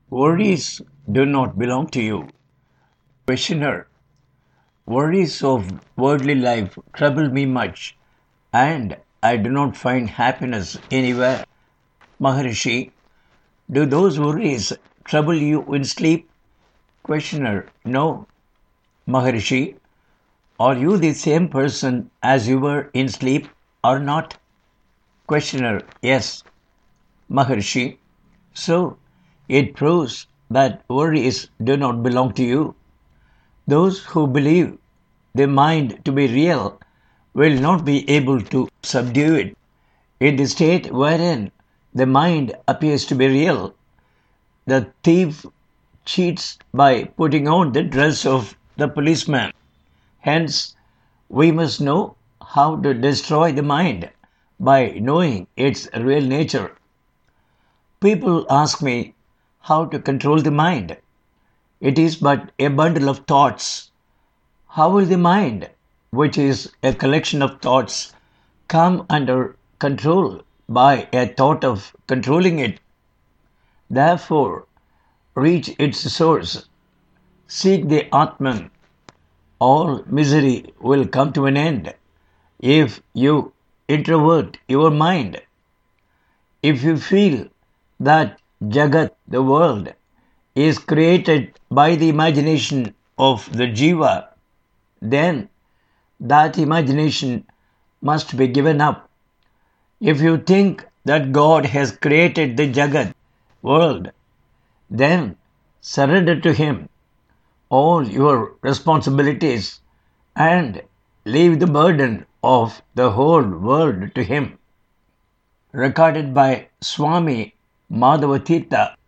Worries do not belong to you. Questioner. Worries of worldly life trouble me much, and I do not find happiness anywhere. Maharishi. Do those worries trouble you in sleep? Questioner. No. Maharishi. Are you the same person as you were in sleep or not? Questioner. Yes. Maharishi. So, it proves that worries do not belong to you. Those who believe the mind to be real will not be able to subdue it. In the state wherein the mind appears to be real, the thief cheats by putting on the dress of the policeman. Hence, we must know how to destroy the mind by knowing its real nature. People ask me how to control the mind. It is but a bundle of thoughts. How will the mind, which is a collection of thoughts, come under control by a thought of controlling it? Therefore, reach its source. Seek the Atman. All misery will come to an end if you introvert your mind. If you feel that Jagat, the world, is created by the imagination of the Jiva, then that imagination must be given up. If you think that God has created the Jagat, world, then surrender to Him all your responsibilities and leave the burden of the whole world to Him. Recorded by Swami Madhavatirtha.